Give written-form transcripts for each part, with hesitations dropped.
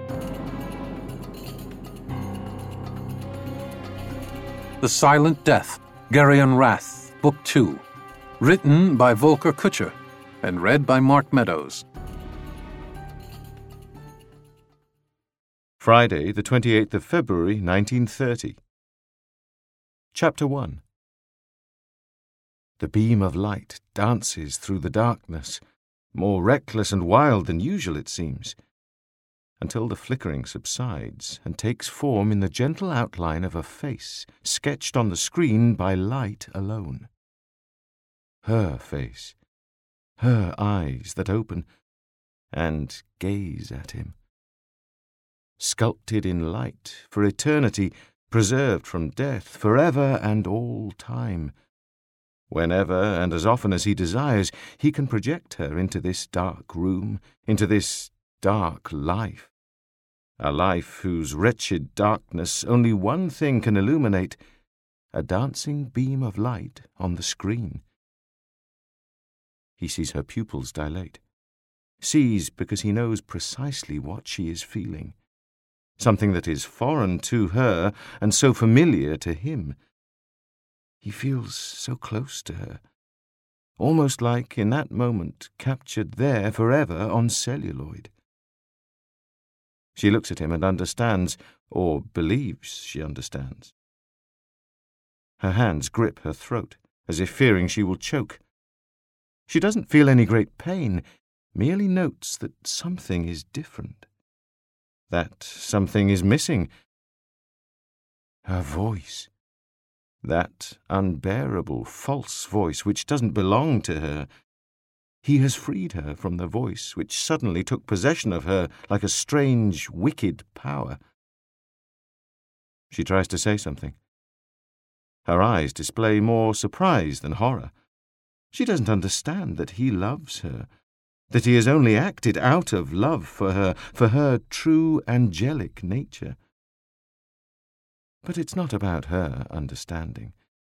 The Silent Death, Geryon Rath, Book 2. Written by Volker Kutscher and read by Mark Meadows. Friday, the 28th of February, 1930. Chapter 1. The beam of light dances through the darkness, more reckless and wild than usual it seems, until the flickering subsides and takes form in the gentle outline of a face sketched on the screen by light alone. Her face, her eyes that open and gaze at him. Sculpted in light, for eternity, preserved from death, forever and all time. Whenever and as often as he desires, he can project her into this dark room, into this dark life. A life whose wretched darkness only one thing can illuminate, a dancing beam of light on the screen. He sees her pupils dilate. Sees because he knows precisely what she is feeling. Something that is foreign to her and so familiar to him. He feels so close to her, almost like, in that moment, captured there forever on celluloid. She looks at him and understands, or believes she understands. Her hands grip her throat, as if fearing she will choke. She doesn't feel any great pain, merely notes that something is different. That something is missing. Her voice. That unbearable, false voice which doesn't belong to her. He has freed her from the voice which suddenly took possession of her like a strange, wicked power. She tries to say something. Her eyes display more surprise than horror. She doesn't understand that he loves her, that he has only acted out of love for her true angelic nature. But it's not about her understanding.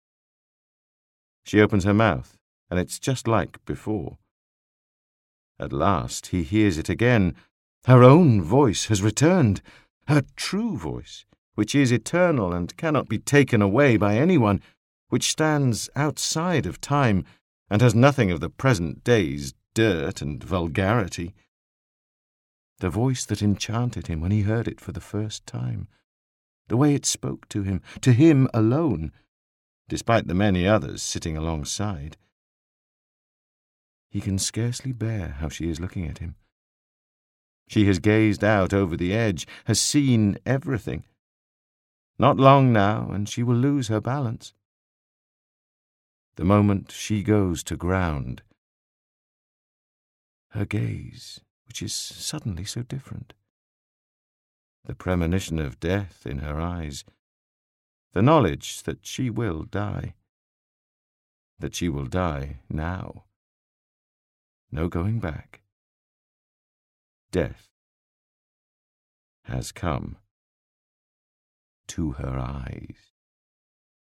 She opens her mouth, and it's just like before. At last he hears it again. Her own voice has returned, her true voice, which is eternal and cannot be taken away by anyone, which stands outside of time and has nothing of the present day's dirt and vulgarity. The voice that enchanted him when he heard it for the first time. The way it spoke to him alone, despite the many others sitting alongside. He can scarcely bear how she is looking at him. She has gazed out over the edge, has seen everything. Not long now, and she will lose her balance. The moment she goes to ground, her gaze, which is suddenly so different. The premonition of death in her eyes. The knowledge that she will die. That she will die now. No going back. Death has come to her eyes.